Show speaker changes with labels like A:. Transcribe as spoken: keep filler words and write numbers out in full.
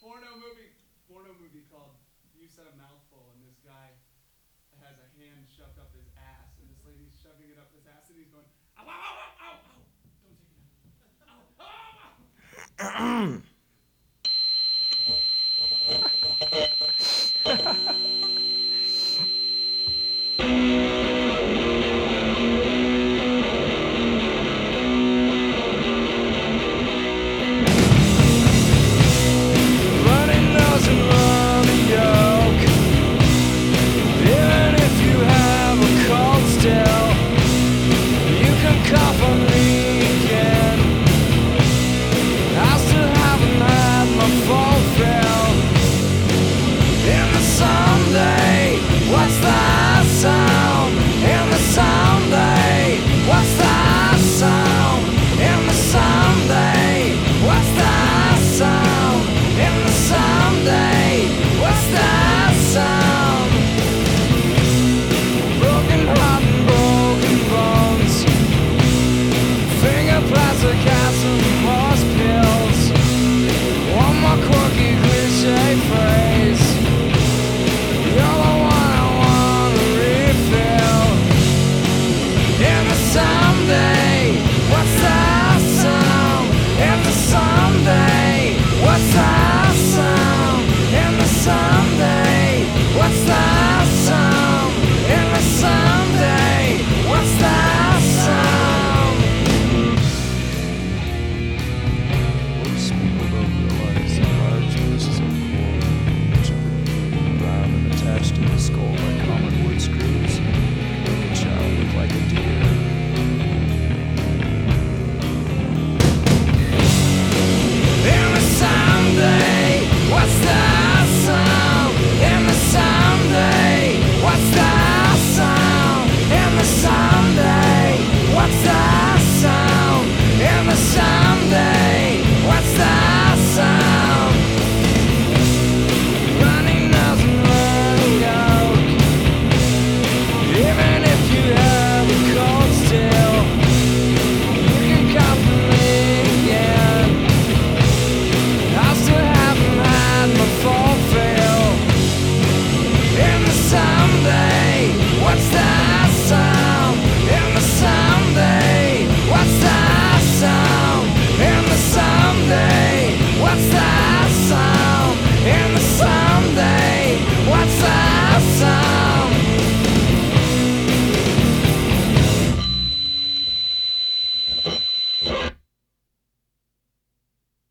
A: porno movie, porno movie called You Said a Mouthful, and this guy has a hand shoved up his ass, and this lady's shoving it up his ass, and he's going, ow, ow, ow, ow, ow, ow. Don't take it out. Ow, ow, ow.